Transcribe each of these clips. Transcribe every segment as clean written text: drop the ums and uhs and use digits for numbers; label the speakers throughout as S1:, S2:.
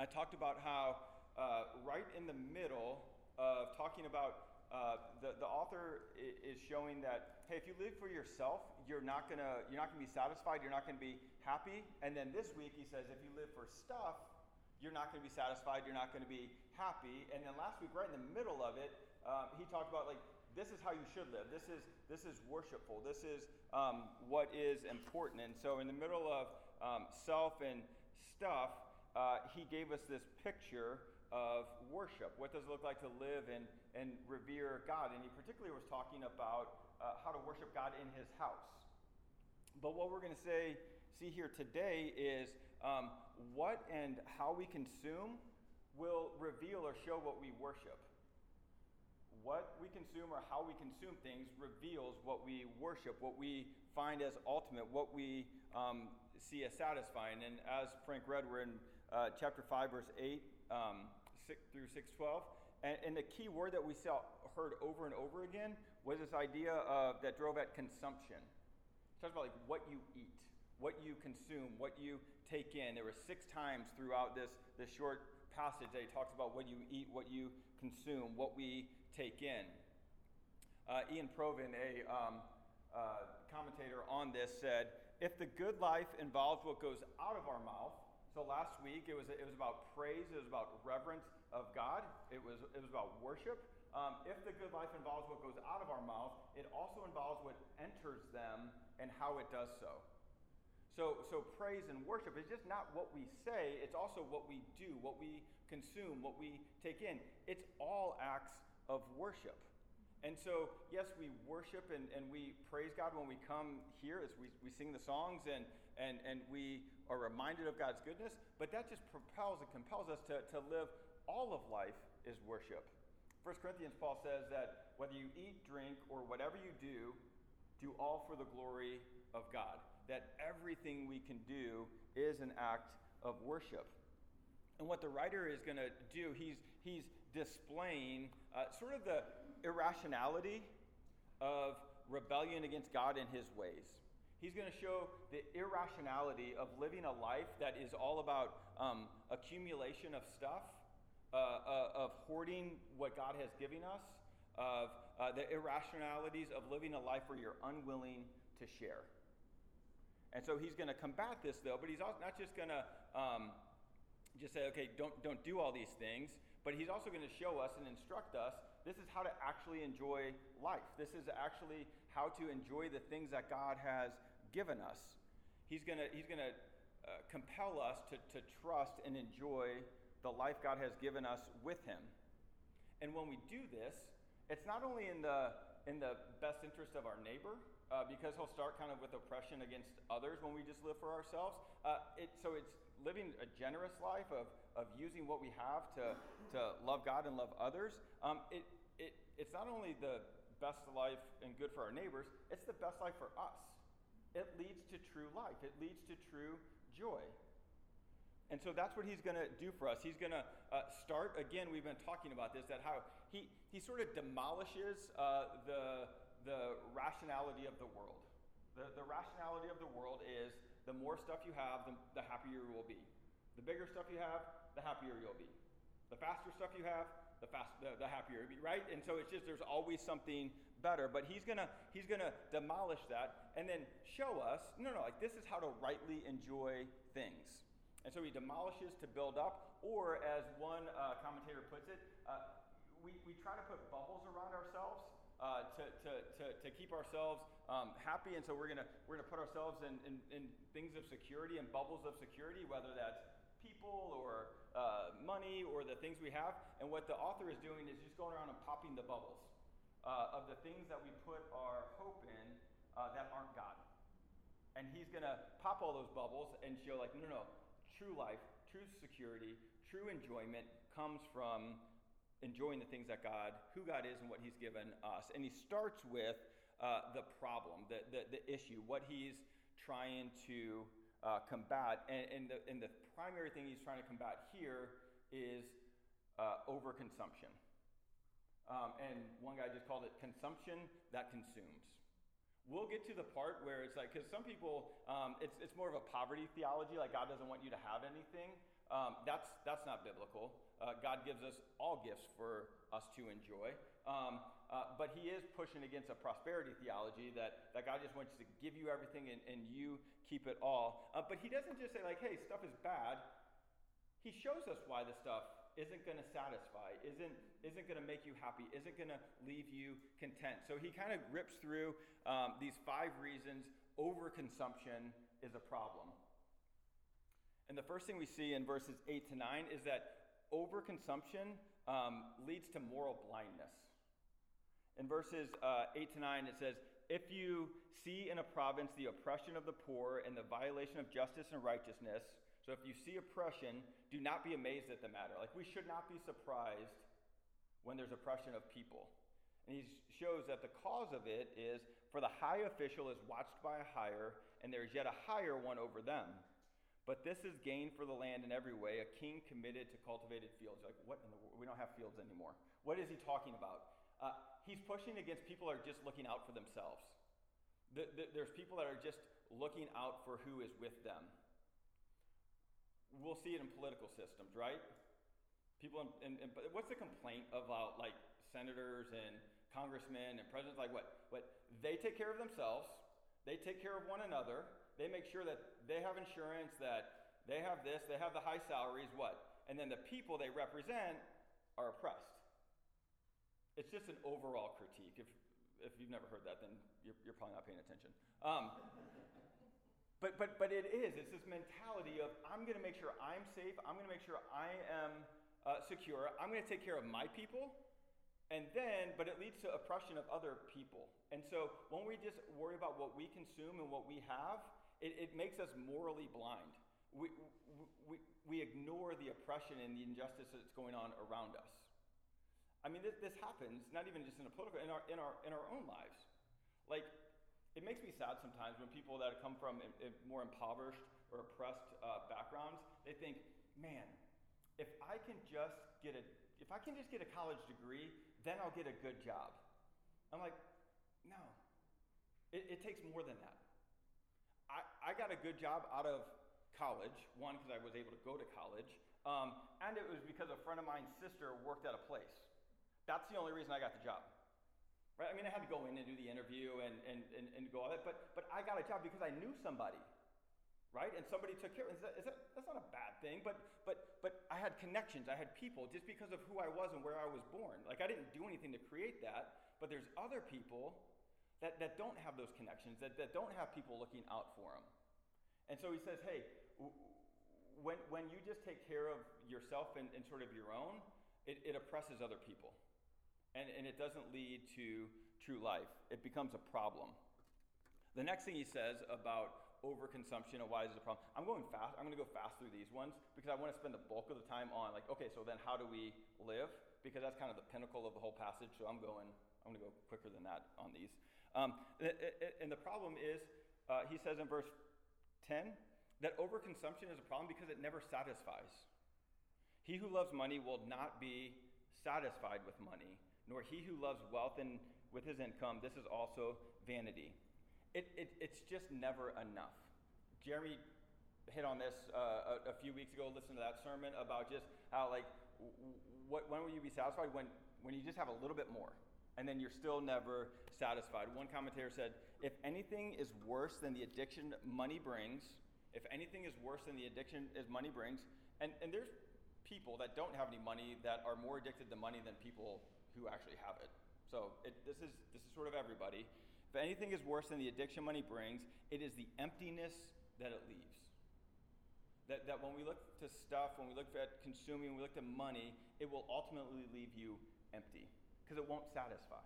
S1: I talked about how right in the middle of talking about the author is showing that, hey, if you live for yourself, you're not gonna be satisfied, you're not gonna be happy. And then this week he says, if you live for stuff, you're not going to be satisfied, you're not going to be happy. And then last week, right in the middle of it, he talked about, like, this is how you should live. This is worshipful. This is what is important. And so in the middle of self and stuff, he gave us this picture of worship. What does it look like to live and revere God? And he particularly was talking about how to worship God in his house. But what we're going to see here today is what and how we consume will reveal or show what we worship. What we consume or how we consume things reveals what we worship, what we find as ultimate, what we see as satisfying. And as Frank read, we're in chapter 5, verse 8 6 through 6:12. And the key word that we heard over and over again was this idea that drove at consumption. It talks about, like, what you eat, what you consume, what you take in. There were 6 times throughout this short passage that he talks about what you eat, what you consume, what we take in. Ian Provan, a commentator on this, said, if the good life involves what goes out of our mouth, so last week it was about praise, it was about reverence of God, it was about worship. If the good life involves what goes out of our mouth, it also involves what enters them and how it does so. So praise and worship is just not what we say, it's also what we do, what we consume, what we take in. It's all acts of worship. And so, yes, we worship and we praise God when we come here as we sing the songs and we are reminded of God's goodness, but that just propels and compels us to live all of life is worship. 1 Corinthians, Paul says that whether you eat, drink, or whatever you do all for the glory of God. That everything we can do is an act of worship. And what the writer is going to do, he's displaying sort of the irrationality of rebellion against God and his ways. He's going to show the irrationality of living a life that is all about accumulation of stuff, of hoarding what God has given us, of the irrationalities of living a life where you're unwilling to share. And so he's going to combat this, though, but he's also not just going to just say, okay, don't do all these things, but he's also going to show us and instruct us, this is how to actually enjoy life. This is actually how to enjoy the things that God has given us. He's going to compel us to trust and enjoy the life God has given us with him. And when we do this, it's not only in the best interest of our neighbor, because he'll start kind of with oppression against others when we just live for ourselves. So it's living a generous life of using what we have to love God and love others. It's not only the best life and good for our neighbors, it's the best life for us. It leads to true life. It leads to true joy. And so that's what he's going to do for us. He's going to start, again, we've been talking about this, that how he sort of demolishes the rationality of the world. The rationality of the world is the more stuff you have, the happier you will be. The bigger stuff you have, the happier you'll be. The faster stuff you have, the happier you'll be, right? And so it's just there's always something better. But he's gonna demolish that and then show us, like this is how to rightly enjoy things. And so he demolishes to build up, or as one commentator puts it, we try to put bubbles around ourselves to keep ourselves happy, and so we're gonna put ourselves in things of security and bubbles of security, whether that's people or money or the things we have. And what the author is doing is just going around and popping the bubbles of the things that we put our hope in that aren't God. And he's gonna pop all those bubbles and show, like, no. True life, true security, true enjoyment comes from enjoying the things that who God is and what he's given us. And he starts with the problem, the issue, what he's trying to combat. And the primary thing he's trying to combat here is overconsumption. And one guy just called it consumption that consumes. We'll get to the part where it's like, because some people, it's more of a poverty theology, like God doesn't want you to have anything. That's not biblical. God gives us all gifts for us to enjoy. But he is pushing against a prosperity theology that God just wants to give you everything and you keep it all. But he doesn't just say like, hey, stuff is bad. He shows us why the stuff isn't going to satisfy, isn't going to make you happy, isn't going to leave you content. So he kind of rips through these 5 reasons overconsumption is a problem. And the first thing we see in verses 8 to 9 is that overconsumption leads to moral blindness. In verses 8 to 9, it says, if you see in a province the oppression of the poor and the violation of justice and righteousness, so if you see oppression, do not be amazed at the matter. Like, we should not be surprised when there's oppression of people. And he shows that the cause of it is, for the high official is watched by a higher, and there is yet a higher one over them. But this is gain for the land in every way, a king committed to cultivated fields. Like, what in the world? We don't have fields anymore. What is he talking about? He's pushing against people that are just looking out for themselves. There's people that are just looking out for who is with them. We'll see it in political systems, right? People, but what's the complaint about like senators and congressmen and presidents? Like what? They take care of themselves. They take care of one another. They make sure that they have insurance, that they have this, they have the high salaries, what? And then the people they represent are oppressed. It's just an overall critique. If you've never heard that, then you're probably not paying attention. But it is. It's this mentality of, I'm going to make sure I'm safe. I'm going to make sure I am secure. I'm going to take care of my people. But it leads to oppression of other people. And so when we just worry about what we consume and what we have, it makes us morally blind. We ignore the oppression and the injustice that's going on around us. I mean, this happens not even just in a political, in our own lives. Like, it makes me sad sometimes when people that come from more impoverished or oppressed backgrounds, they think, man, if I can just get a college degree, then I'll get a good job. I'm like, no, it takes more than that. I got a good job out of college, one, because I was able to go to college, and it was because a friend of mine's sister worked at a place. That's the only reason I got the job. Right? I mean, I had to go in and do the interview and go all that, but I got a job because I knew somebody, right? And somebody took care of it. That's not a bad thing, but I had connections, I had people just because of who I was and where I was born. Like, I didn't do anything to create that, but there's other people that don't have those connections, that don't have people looking out for them. And so he says, hey, when you just take care of yourself and sort of your own, it oppresses other people. And it doesn't lead to true life. It becomes a problem. The next thing he says about overconsumption and why is it a problem, I'm going fast. I'm going to go fast through these ones because I want to spend the bulk of the time on like, okay, so then how do we live? Because that's kind of the pinnacle of the whole passage. So I'm going to go quicker than that on these. And the problem is, he says in verse 10, that overconsumption is a problem because it never satisfies. He who loves money will not be satisfied with money, nor he who loves wealth and with his income. This is also vanity. It's just never enough. Jeremy hit on this a few weeks ago. Listen to that sermon about just how, like, when will you be satisfied? When you just have a little bit more, and then you're still never satisfied. One commentator said, if anything is worse than the addiction money brings, and there's people that don't have any money that are more addicted to money than people who actually have it. So this is sort of everybody. If anything is worse than the addiction money brings, it is the emptiness that it leaves. That when we look to stuff, when we look at consuming, when we look to money, it will ultimately leave you empty because it won't satisfy.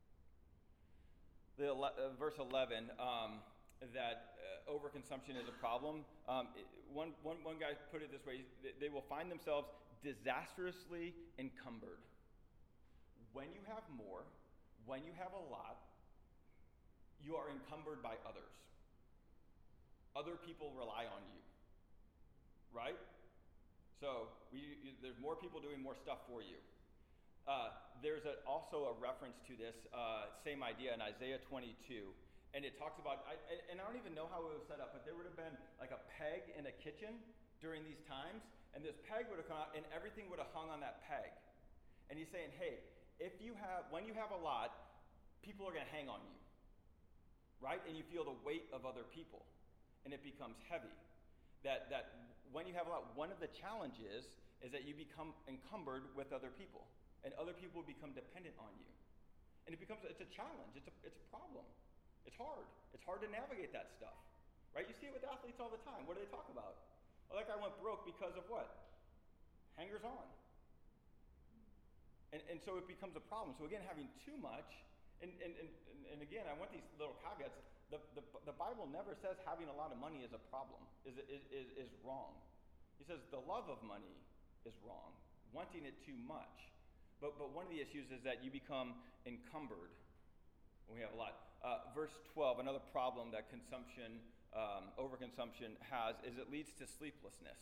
S1: Verse 11, that overconsumption is a problem. One guy put it this way: they will find themselves disastrously encumbered. When you have more, when you have a lot, you are encumbered by others. Other people rely on you, right? So there's more people doing more stuff for you. There's also a reference to this same idea in Isaiah 22. And it talks about, and I don't even know how it was set up, but there would have been like a peg in a kitchen during these times and this peg would have come out, and everything would have hung on that peg. And he's saying, hey, when you have a lot, people are going to hang on you, right? And you feel the weight of other people, and it becomes heavy. That when you have a lot, one of the challenges is that you become encumbered with other people, and other people become dependent on you. And it's a challenge, it's a problem. It's hard. It's hard to navigate that stuff, right? You see it with athletes all the time. What do they talk about? Well, that guy went broke because of what? Hangers on. And so it becomes a problem. So again, having too much, and again, I want these little caveats. The Bible never says having a lot of money is a problem, is wrong. He says the love of money is wrong, wanting it too much. But one of the issues is that you become encumbered when we have a lot. Verse 12, another problem that overconsumption has is it leads to sleeplessness.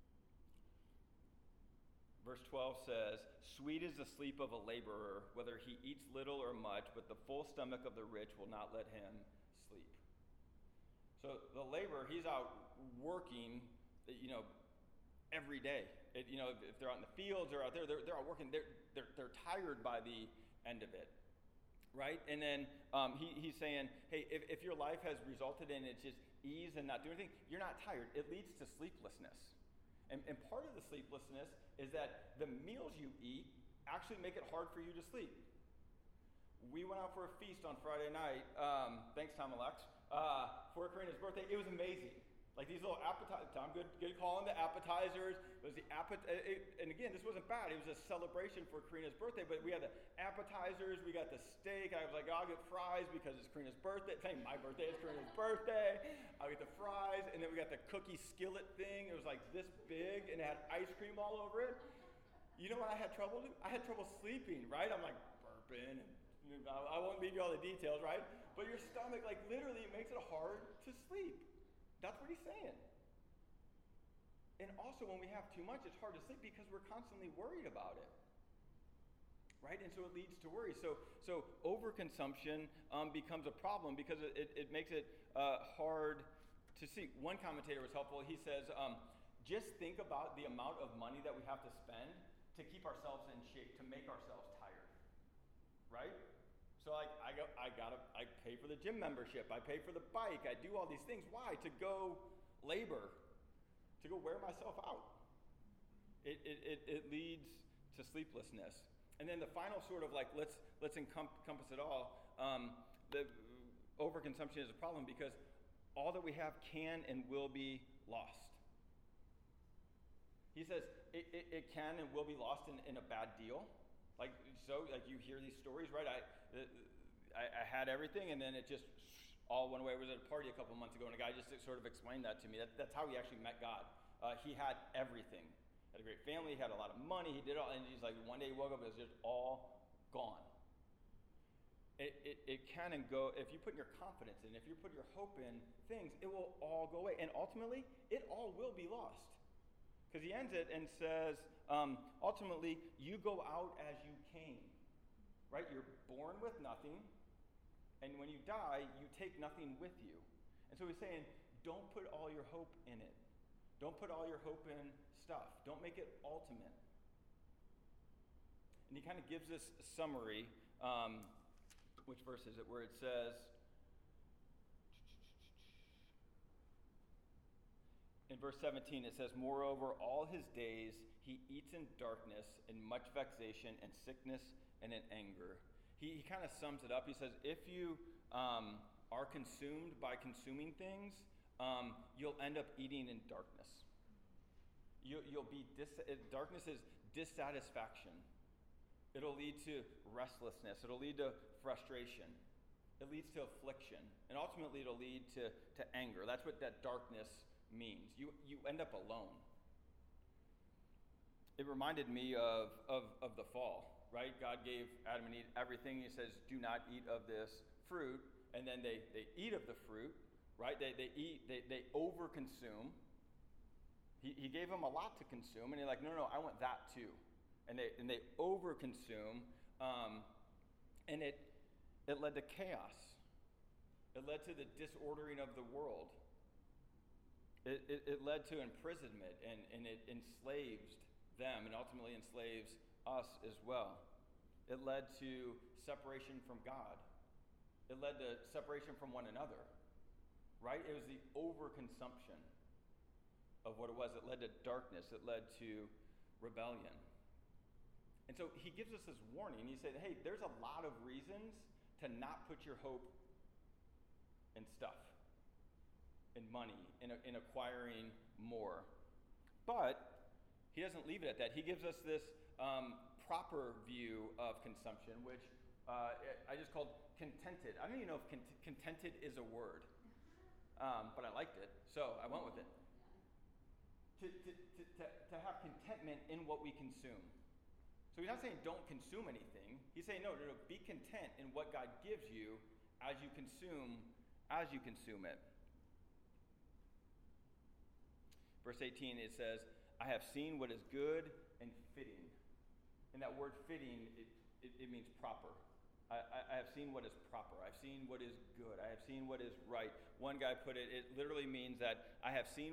S1: Verse 12 says, "Sweet is the sleep of a laborer, whether he eats little or much, but the full stomach of the rich will not let him sleep." So the laborer, he's out working, every day. If they're out in the fields or out there, they're out working. They're tired by the end of it, right? And then he's saying, hey, if your life has resulted in it's just ease and not doing anything, you're not tired. It leads to sleeplessness. And part of the sleeplessness is that the meals you eat actually make it hard for you to sleep. We went out for a feast on Friday night. Thanks, Tom and Lex, for Karina's birthday. It was amazing. Like these little appetizers. Tom, good call on the appetizers. It was and again, this wasn't bad. It was a celebration for Karina's birthday. But we had the appetizers. We got the steak. I was like, I'll get fries because it's Karina's birthday. Same, my birthday is Karina's birthday. I'll get the fries, and then we got the cookie skillet thing. It was like this big, and it had ice cream all over it. You know what I had trouble doing? I had trouble sleeping. Right? I'm like burping, and I won't leave you all the details. Right? But your stomach, like literally, it makes it hard to sleep. That's what he's saying. And also when we have too much, it's hard to sleep because we're constantly worried about it. Right? And so it leads to worry. So overconsumption becomes a problem because it makes it hard to see. One commentator was helpful. He says, just think about the amount of money that we have to spend to keep ourselves in shape, to make ourselves tired. Right? So I pay for the gym membership, I pay for the bike, I do all these things. Why? To go labor, to go wear myself out. It leads to sleeplessness. And then the final sort of like, let's encompass it all. The overconsumption is a problem because all that we have can and will be lost. He says it can and will be lost in a bad deal. Like you hear these stories, right? I had everything, and then it just all went away. I was at a party a couple months ago, and a guy just sort of explained that to me. That's how he actually met God. He had everything. Had a great family. He had a lot of money. He did all, and he's like, one day he woke up, it was just all gone. It can and go. If you put your confidence in, if you put your hope in things, it will all go away, and ultimately, it all will be lost. Because he ends it and says, ultimately, you go out as you came. Right? You're born with nothing, and when you die, you take nothing with you. And so he's saying, don't put all your hope in it. Don't put all your hope in stuff. Don't make it ultimate. And he kind of gives this summary. Which verse is it? Where it says, in verse 17, it says, "Moreover, all his days he eats in darkness, in much vexation and sickness and in anger." He kind of sums it up. He says, if you are consumed by consuming things, you'll end up eating in darkness. You'll be darkness is dissatisfaction. It'll lead to restlessness. It'll lead to frustration. It leads to affliction. And ultimately, it'll lead to anger. That's what that darkness means. You end up alone. It reminded me of the fall, right? God gave Adam and Eve everything. He says, do not eat of this fruit. And then they eat of the fruit, right? They overconsume. He gave them a lot to consume, and they're like, no, I want that too. And they overconsume, and it led to chaos. It led to the disordering of the world. It led to imprisonment, and it enslaved them and ultimately enslaves us as well. It led to separation from God. It led to separation from one another, right? It was the overconsumption of what it was. It led to darkness. It led to rebellion. And so he gives us this warning. He said, hey, there's a lot of reasons to not put your hope in stuff, in money, in acquiring more. But he doesn't leave it at that. He gives us this proper view of consumption, which I just called contented. I don't even know if contented is a word, but I liked it, so I went with it. To have contentment in what we consume. So he's not saying don't consume anything. He's saying no, be content in what God gives you as you consume it. Verse 18, it says, I have seen what is good and fitting. And that word fitting, it means proper. I have seen what is proper. I've seen what is good. I have seen what is right. One guy put it, it literally means that I have seen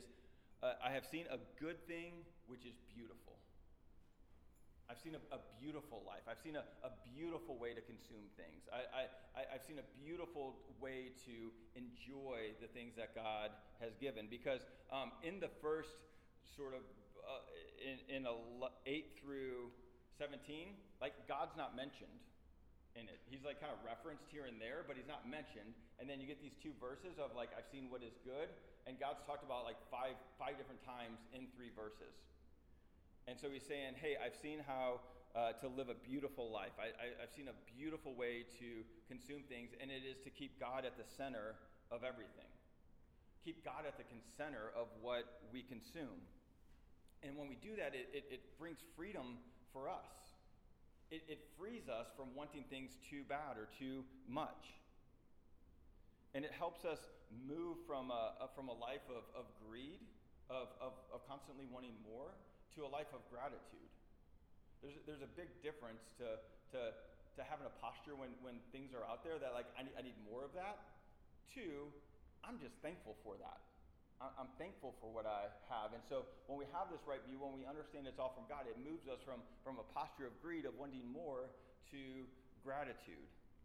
S1: a good thing which is beautiful. I've seen a beautiful life. I've seen a beautiful way to consume things. I've seen a beautiful way to enjoy the things that God has given. Because in the first sort of, in 8 through 17, like God's not mentioned in it. He's like kind of referenced here and there, but he's not mentioned. And then you get these two verses of like, I've seen what is good. And God's talked about like five different times in 3 verses. And so he's saying, hey, I've seen how to live a beautiful life. I've seen a beautiful way to consume things, and it is to keep God at the center of everything. Keep God at the center of what we consume. And when we do that, it brings freedom for us. It frees us from wanting things too bad or too much. And it helps us move from a life of greed, of constantly wanting more, to a life of gratitude. There's a big difference to having a posture when things are out there that like I need more of that, to I'm just thankful for that. I'm thankful for what I have. And so when we have this right view, when we understand it's all from God, it moves us from a posture of greed, of wanting more, to gratitude.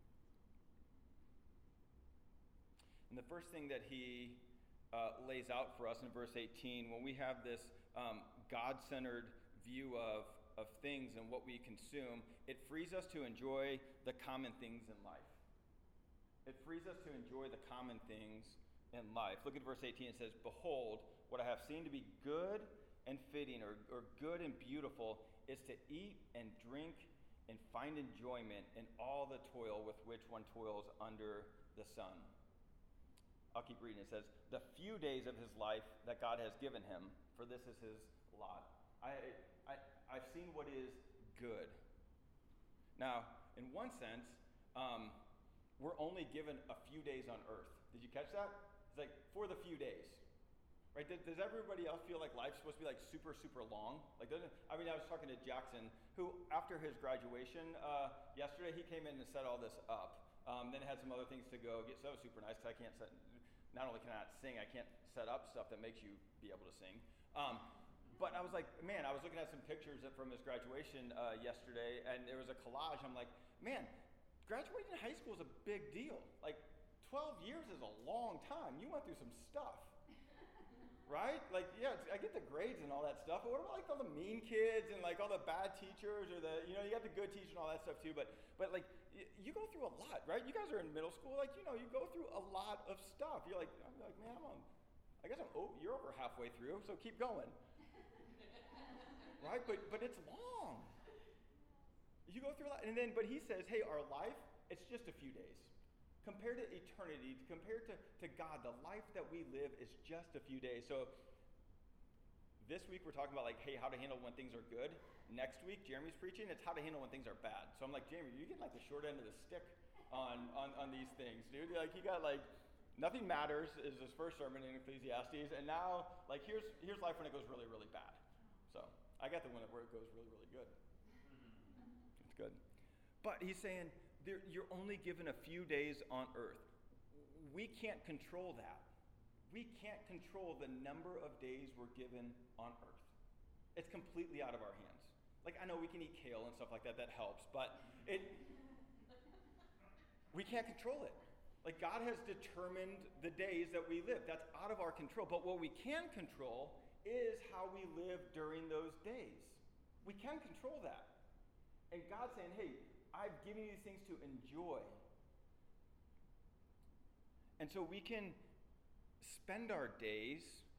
S1: And the first thing that he lays out for us in verse 18, when we have this God-centered view of things and what we consume, it frees us to enjoy the common things in life. It frees us to enjoy the common things in life. Look at verse 18. It says, behold, what I have seen to be good and fitting, or good and beautiful, is to eat and drink and find enjoyment in all the toil with which one toils under the sun. I'll keep reading. It says, the few days of his life that God has given him, for this is his lot. I've seen what is good. Now, in one sense, we're only given a few days on earth. Did you catch that? It's like for the few days, right? Does everybody else feel like life's supposed to be like super, super long? Like, I was talking to Jackson, who after his graduation yesterday, he came in and set all this up. Then had some other things to go get. So that was super nice because I can't set. Not only can I not sing, I can't set up stuff that makes you be able to sing. But I was like, man, I was looking at some pictures from his graduation yesterday, and there was a collage. I'm like, man, graduating high school is a big deal. Like, 12 years is a long time. You went through some stuff, right? Like, yeah, I get the grades and all that stuff, but what about like all the mean kids and like all the bad teachers, or you got the good teachers and all that stuff too. But like, you go through a lot, right? You guys are in middle school, like, you go through a lot of stuff. You're like, man, you're over halfway through, so keep going. Right? But it's long. You go through a lot. But he says, hey, our life, it's just a few days. Compared to eternity, compared to God, the life that we live is just a few days. So this week we're talking about like, hey, how to handle when things are good. Next week, Jeremy's preaching, it's how to handle when things are bad. So I'm like, Jeremy, you're getting like the short end of the stick on these things, dude. Like, he got like, nothing matters is his first sermon in Ecclesiastes, and now like here's life when it goes really, really bad. So I got the one where it goes really, really good. It's good. But he's saying you're only given a few days on earth. We can't control that. we can't control the number of days we're given on earth. It's completely out of our hands. Like, I know we can eat kale and stuff like that, that helps, but we can't control it. Like, God has determined the days that we live. That's out of our control. But what we can control is how we live during those days. We can control that. And God's saying, hey, I've given you these things to enjoy. And so we can spend our days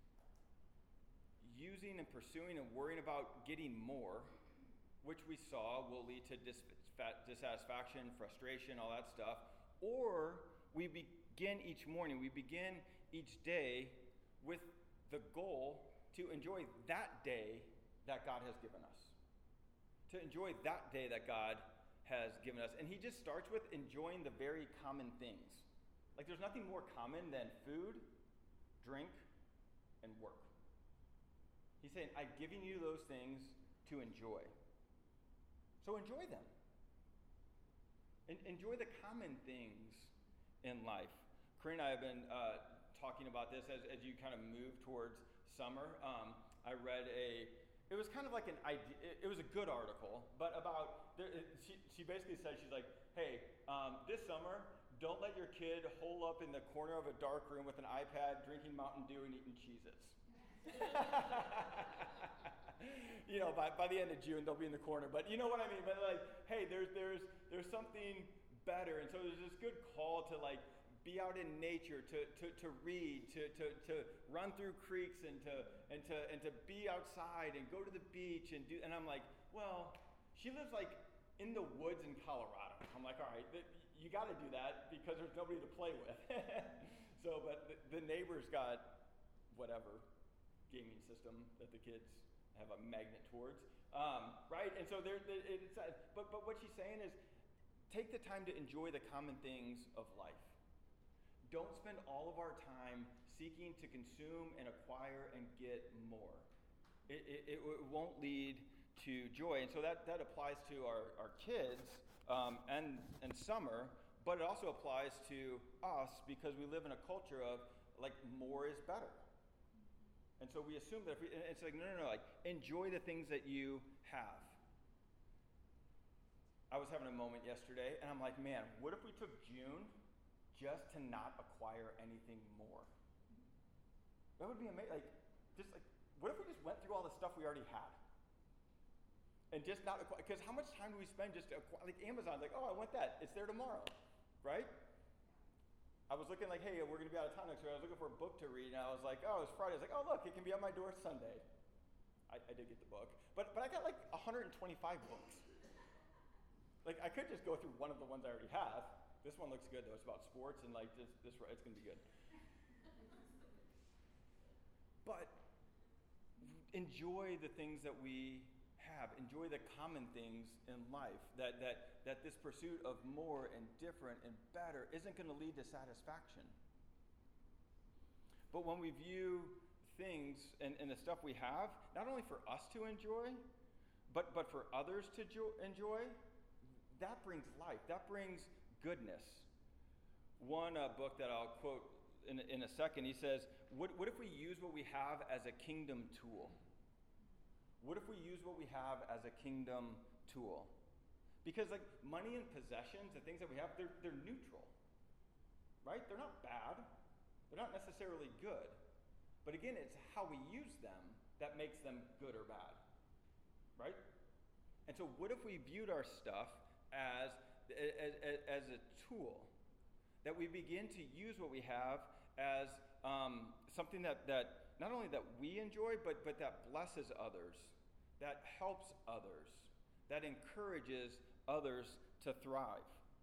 S1: using and pursuing and worrying about getting more, which we saw will lead to dissatisfaction, frustration, all that stuff. Or we begin each morning, we begin each day with the goal to enjoy that day that God has given us. To enjoy that day that God has given us. And he just starts with enjoying the very common things. Like, there's nothing more common than food, drink, and work. He's saying, I've given you those things to enjoy. So enjoy them. Enjoy the common things in life. Corinne and I have been talking about this as you kind of move towards summer. I read it was kind of like an idea, it was a good article, but about, she basically said, she's like, hey, this summer, don't let your kid hole up in the corner of a dark room with an iPad, drinking Mountain Dew and eating Cheez-Its. You know, by the end of June, they'll be in the corner. But you know what I mean? But like, hey, there's something better. And so there's this good call to like be out in nature, to read, to run through creeks and to be outside and go to the beach and do. And I'm like, well, she lives like in the woods in Colorado. I'm like, all right, you got to do that because there's nobody to play with. So, but the neighbor's got whatever gaming system that the kids have a magnet towards, right? And so but what she's saying is, take the time to enjoy the common things of life. Don't spend all of our time seeking to consume and acquire and get more. It won't lead to joy. And so that applies to our kids and summer, but it also applies to us because we live in a culture of like more is better. And so we assume that it's like, no, like enjoy the things that you have. I was having a moment yesterday and I'm like, man, what if we took June just to not acquire anything more? That would be amazing. What if we just went through all the stuff we already had? And just not acquire, because how much time do we spend just to acquire, like Amazon's like, oh, I want that, it's there tomorrow, right? I was looking like, hey, we're going to be out of town next week. I was looking for a book to read, and I was like, oh, it's Friday. I was like, oh, look, it can be on my door Sunday. I did get the book. But I got like 125 books. Like, I could just go through one of the ones I already have. This one looks good, though. It's about sports, and like this it's going to be good. But enjoy the things that we have. Enjoy the common things in life. That this pursuit of more and different and better isn't going to lead to satisfaction. But when we view things and the stuff we have, not only for us to enjoy, but for others to enjoy, that brings life. That brings goodness. One book that I'll quote in a second, he says, what if we use what we have as a kingdom tool? What if we use what we have as a kingdom tool? Because like money and possessions, the things that we have, they're neutral, right? They're not bad. They're not necessarily good. But again, it's how we use them that makes them good or bad, right? And so what if we viewed our stuff as a tool, that we begin to use what we have as something that not only that we enjoy, but that blesses others, that helps others, that encourages others to thrive.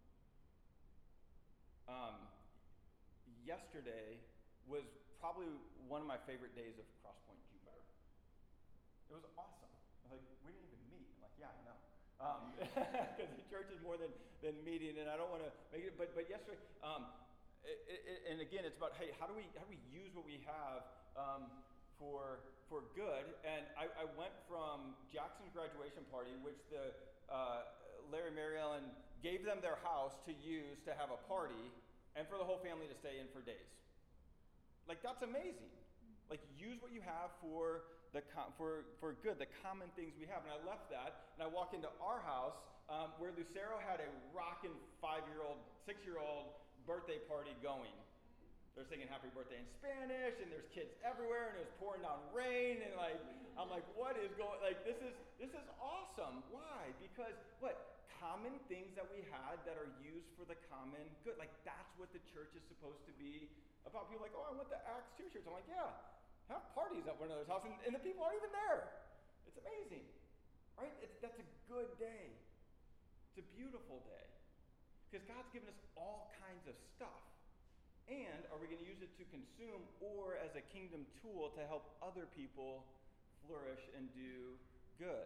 S1: Yesterday was probably one of my favorite days of Crosspoint Jupiter. It was awesome. I was like, we didn't even meet. I'm like, yeah, I know. Because the church is more than meeting, and I don't want to make it. But yesterday, and again, it's about, hey, how do we use what we have for good? And I went from Jackson's graduation party, which the Larry and Mary Ellen gave them their house to use to have a party, and for the whole family to stay in for days. Like, that's amazing. Like, use what you have for for good, the common things we have. And I left that, and I walk into our house where Lucero had a rockin' 5-year-old, 6-year-old birthday party going. They're singing happy birthday in Spanish, and there's kids everywhere, and it was pouring down rain, and like, I'm like, what is going, like, this is awesome. Why? Because what? Common things that we had that are used for the common good. Like, that's what the church is supposed to be about. People are like, oh, I went to Acts 2 church. I'm like, yeah, have parties at one another's house, and the people aren't even there. It's amazing, right? That's a good day. It's a beautiful day. Because God's given us all kinds of stuff. And are we going to use it to consume or as a kingdom tool to help other people flourish and do good?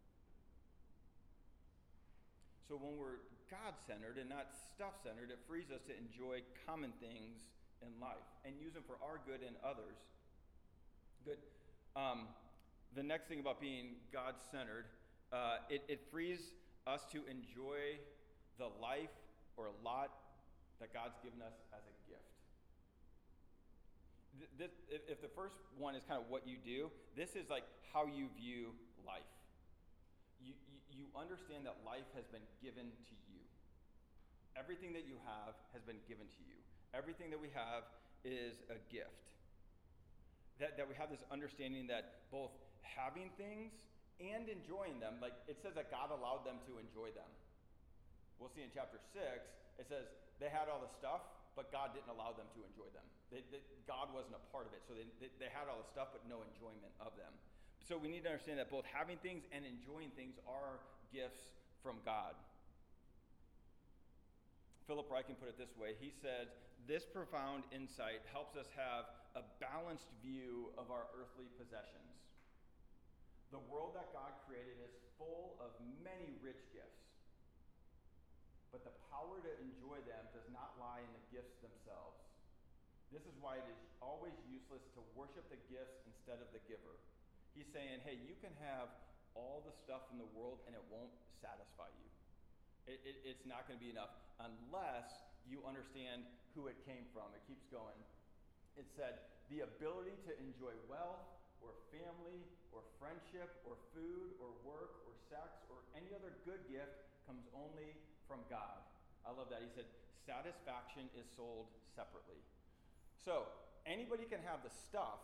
S1: So when we're God-centered and not stuff-centered, it frees us to enjoy common things in life and use them for our good and others. Good. The next thing about being God-centered, it frees us to enjoy the life or lot that God's given us as a gift. If the first one is kind of what you do, this is like how you view life. You understand that life has been given to you. Everything that you have has been given to you. Everything that we have is a gift. That we have this understanding that both having things and enjoying them, like it says that God allowed them to enjoy them. We'll see in chapter 6, it says they had all the stuff, but God didn't allow them to enjoy them. God wasn't a part of it, so they had all the stuff, but no enjoyment of them. So we need to understand that both having things and enjoying things are gifts from God. Philip Ryken put it this way. He said, this profound insight helps us have a balanced view of our earthly possessions. The world that God created is full of many rich gifts, but the power to enjoy them does not lie in the gifts themselves. This is why it is always useless to worship the gifts instead of the giver. He's saying, hey, you can have all the stuff in the world and it won't satisfy you. It's not going to be enough unless you understand who it came from. It keeps going. It said, the ability to enjoy wealth or family or friendship or food or work or sex or any other good gift comes only from God. I love that. He said, satisfaction is sold separately. So, anybody can have the stuff,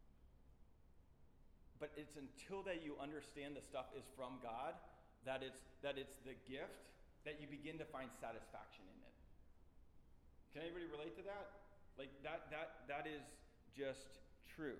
S1: but it's until that you understand the stuff is from God, that it's the gift, that you begin to find satisfaction in it. Can anybody relate to that? Like, that is just true.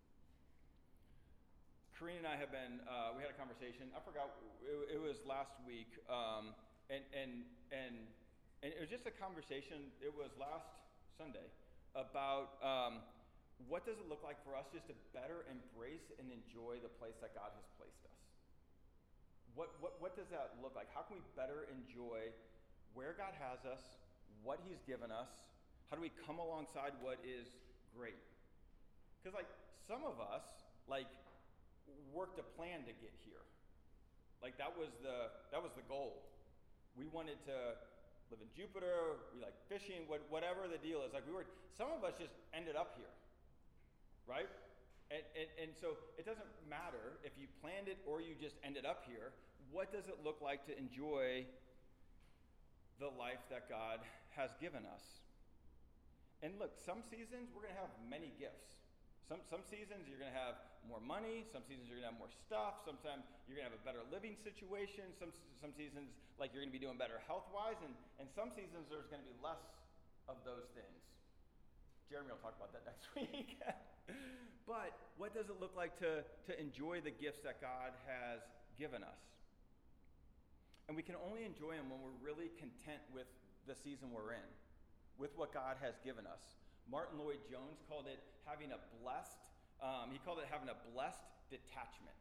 S1: Karina and I have been, we had a conversation, I forgot, it was last week, and it was just a conversation, it was last Sunday, about what does it look like for us just to better embrace and enjoy the place that God has placed us? What does that look like? How can we better enjoy where God has us, what he's given us? How do we come alongside what is great? Because like some of us like worked a plan to get here. Like that was the goal. We wanted to live in Jupiter, we like fishing, whatever the deal is. Like some of us just ended up here, right? And so it doesn't matter if you planned it or you just ended up here. What does it look like to enjoy the life that God has given us? And look, some seasons we're going to have many gifts. Some seasons you're going to have more money. Some seasons you're going to have more stuff. Sometimes you're going to have a better living situation. Some seasons like you're going to be doing better health-wise. And some seasons there's going to be less of those things. Jeremy will talk about that next week. But what does it look like to enjoy the gifts that God has given us? And we can only enjoy them when we're really content with the season we're in, with what God has given us. Martin Lloyd-Jones called it having a blessed, detachment.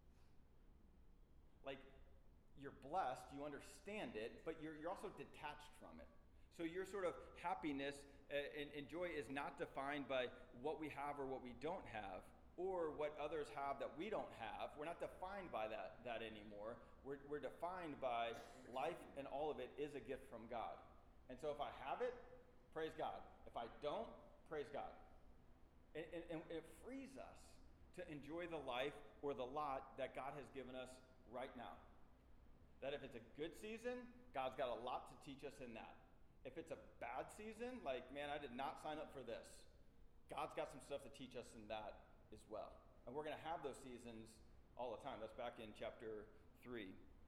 S1: Like, you're blessed, you understand it, but you're also detached from it. So your sort of happiness and joy is not defined by what we have or what we don't have, or what others have that we don't have. We're not defined by that anymore. We're defined by life, and all of it is a gift from God. And so if I have it, praise God. If I don't, praise God. And it frees us to enjoy the life or the lot that God has given us right now. That if it's a good season, God's got a lot to teach us in that. If it's a bad season, like, man, I did not sign up for this, God's got some stuff to teach us in that as well. And we're going to have those seasons all the time. That's back in chapter 3.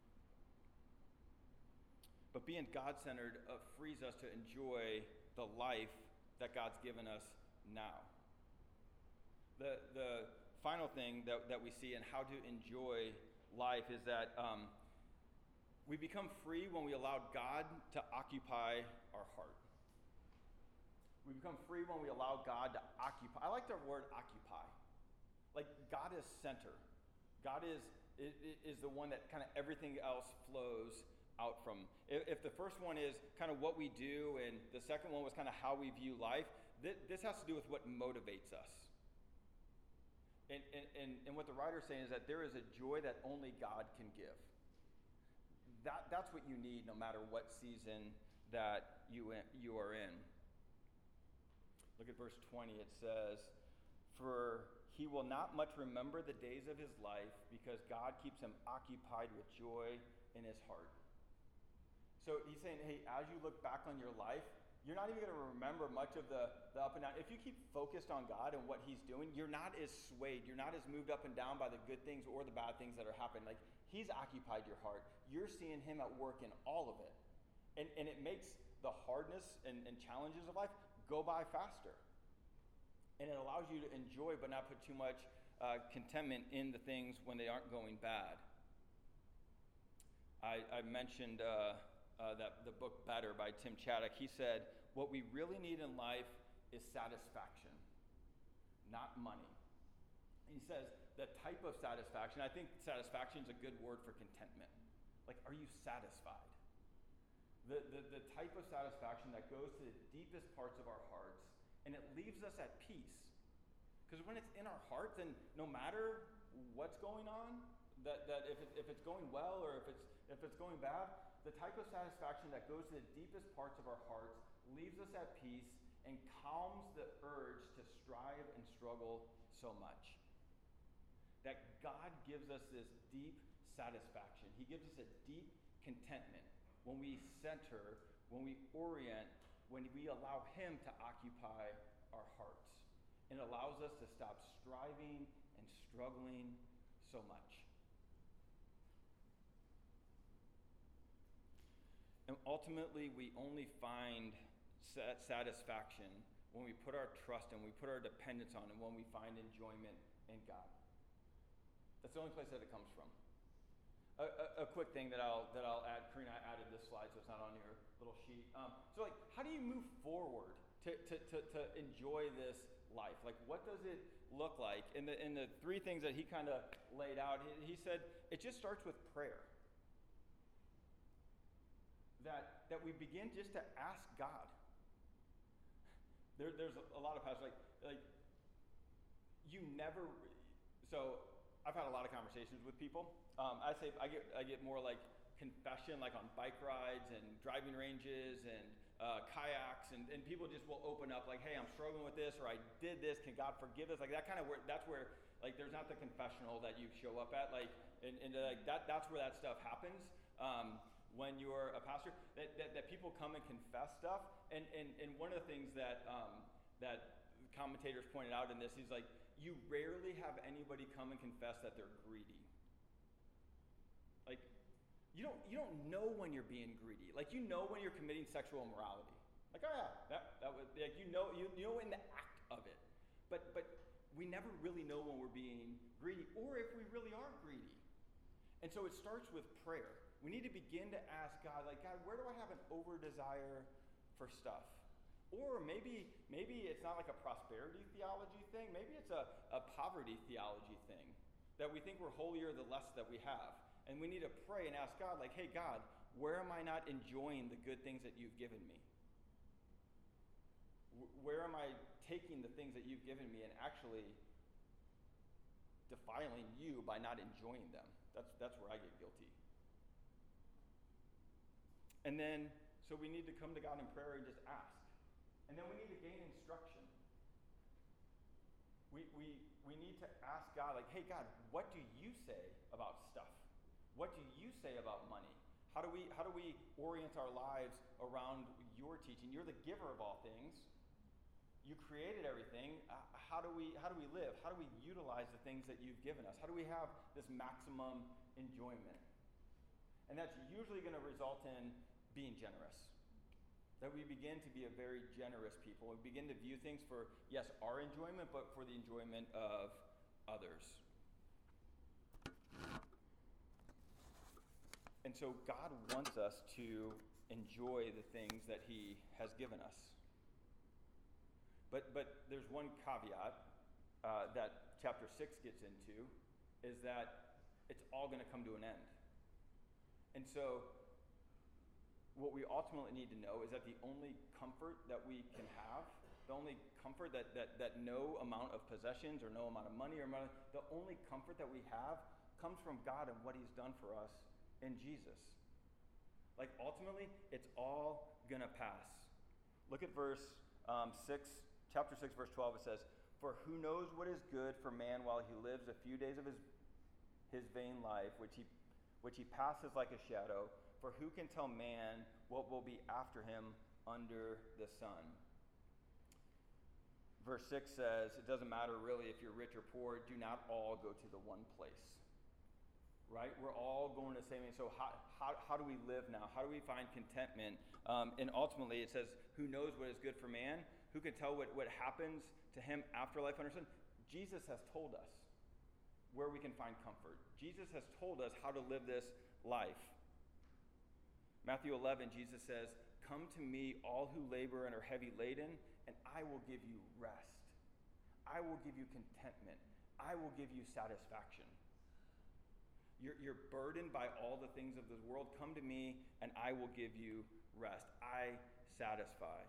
S1: But being God-centered frees us to enjoy the life that God's given us now. The final thing that we see in how to enjoy life is that we become free when we allow God to occupy our heart. We become free when we allow God to occupy. I like the word occupy. Like, God is center. God is the one that kind of everything else flows out from. If the first one is kind of what we do and the second one was kind of how we view life, this has to do with what motivates us. And what the writer's saying is that there is a joy that only God can give. That's what you need no matter what season that you are in. Look at verse 20. It says, "For he will not much remember the days of his life because God keeps him occupied with joy in his heart." So he's saying, hey, as you look back on your life, you're not even going to remember much of the up and down. If you keep focused on God and what he's doing, you're not as swayed. You're not as moved up and down by the good things or the bad things that are happening. Like, he's occupied your heart. You're seeing him at work in all of it. And it makes the hardness and challenges of life go by faster. And it allows you to enjoy but not put too much contentment in the things when they aren't going bad. I mentioned that the book Better by Tim Chaddock. He said, what we really need in life is satisfaction, not money. And he says the type of satisfaction, I think satisfaction is a good word for contentment. Like, are you satisfied? The type of satisfaction that goes to the deepest parts of our hearts and it leaves us at peace. Because when it's in our heart, then no matter what's going on, that if it's going well or if it's going bad, the type of satisfaction that goes to the deepest parts of our hearts leaves us at peace and calms the urge to strive and struggle so much. That God gives us this deep satisfaction. He gives us a deep contentment when we center, when we orient, when we allow him to occupy our hearts. And it allows us to stop striving and struggling so much. And ultimately, we only find satisfaction when we put our trust and we put our dependence on him, when we find enjoyment in God. That's the only place that it comes from. A quick thing that I'll add. Karina, I added this slide, so it's not on your little sheet. So, like, how do you move forward to enjoy this life? Like, what does it look like? In the three things that he kind of laid out, he said it just starts with prayer. That we begin just to ask God. There's a lot of passages like you never. So I've had a lot of conversations with people. I get more like confession, like on bike rides and driving ranges and kayaks, and people just will open up like, hey, I'm struggling with this, or I did this. Can God forgive us? Like that kind of where. That's where like there's not the confessional that you show up at like and like that's where that stuff happens. When you're a pastor, that people come and confess stuff, and one of the things that commentators pointed out in this is like you rarely have anybody come and confess that they're greedy. Like you don't know when you're being greedy. Like you know when you're committing sexual immorality. Like oh yeah, that was like you know in the act of it, but we never really know when we're being greedy or if we really are greedy. And so it starts with prayer. We need to begin to ask God, like, God, where do I have an over-desire for stuff? Or maybe it's not like a prosperity theology thing. Maybe it's a poverty theology thing, that we think we're holier the less that we have. And we need to pray and ask God, like, hey, God, where am I not enjoying the good things that you've given me? Where am I taking the things that you've given me and actually defiling you by not enjoying them? That's where I get guilty. And then, so we need to come to God in prayer and just ask. And then we need to gain instruction. We need to ask God, like, hey, God, what do you say about stuff? What do you say about money? How do we orient our lives around your teaching? You're the giver of all things. You created everything. How do we live? How do we utilize the things that you've given us? How do we have this maximum enjoyment? And that's usually going to result in being generous. That we begin to be a very generous people. We begin to view things for, yes, our enjoyment, but for the enjoyment of others. And so God wants us to enjoy the things that he has given us. But there's one caveat that chapter 6 gets into, is that it's all going to come to an end. And so what we ultimately need to know is that the only comfort that we can have, the only comfort that no amount of possessions or no amount of money or money, the only comfort that we have comes from God and what he's done for us in Jesus. Like ultimately, it's all going to pass. Look at chapter 6, verse 12. It says, "For who knows what is good for man while he lives a few days of his vain life, which he passes like a shadow. For who can tell man what will be after him under the sun?" Verse 6 says, it doesn't matter really if you're rich or poor, do not all go to the one place. Right? We're all going to the same thing. So how do we live now? How do we find contentment? And ultimately it says, who knows what is good for man? Who can tell what happens to him after life under sun? Jesus has told us where we can find comfort. Jesus has told us how to live this life. Matthew 11, Jesus says, "Come to me, all who labor and are heavy laden, and I will give you rest. I will give you contentment. I will give you satisfaction. You're burdened by all the things of this world. Come to me, and I will give you rest. I satisfy."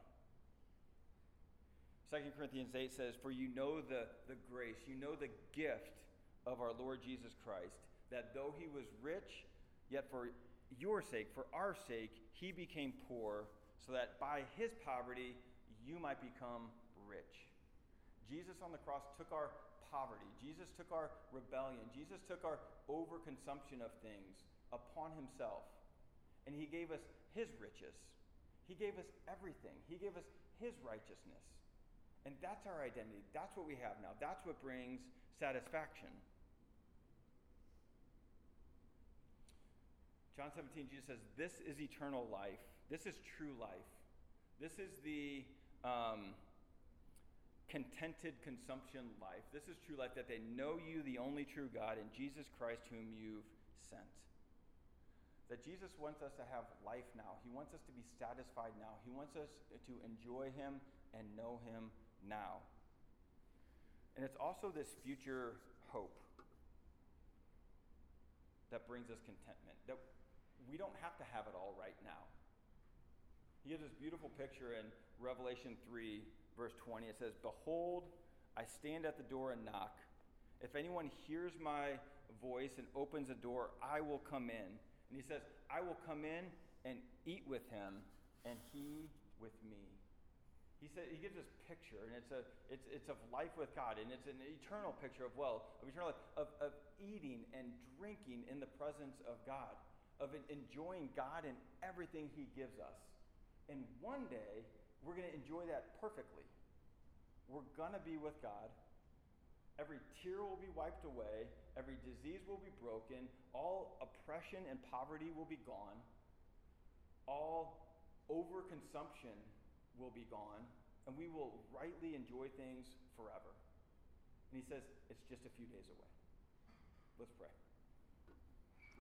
S1: 2 Corinthians 8 says, "For you know the grace, you know the gift of our Lord Jesus Christ, that though he was rich, yet for your sake, for our sake, he became poor, so that by his poverty you might become rich." Jesus on the cross took our poverty. Jesus took our rebellion. Jesus took our overconsumption of things upon himself. And he gave us his riches. He gave us everything. He gave us his righteousness. And that's our identity. That's what we have now. That's what brings satisfaction. John 17, Jesus says, "This is eternal life. This is true life. This is the contented consumption life. This is true life, that they know you, the only true God, and Jesus Christ whom you've sent." That Jesus wants us to have life now. He wants us to be satisfied now. He wants us to enjoy him and know him now. And it's also this future hope that brings us contentment. That we don't have to have it all right now. He gives this beautiful picture in Revelation 3, verse 20. It says, "Behold, I stand at the door and knock. If anyone hears my voice and opens the door, I will come in." And he says, "I will come in and eat with him, and he with me." He gives this picture, and it's of life with God, and it's an eternal picture of eternal life, of eating and drinking in the presence of God, of enjoying God and everything he gives us. And one day, we're going to enjoy that perfectly. We're going to be with God. Every tear will be wiped away. Every disease will be broken. All oppression and poverty will be gone. All overconsumption will be gone. And we will rightly enjoy things forever. And he says, it's just a few days away. Let's pray.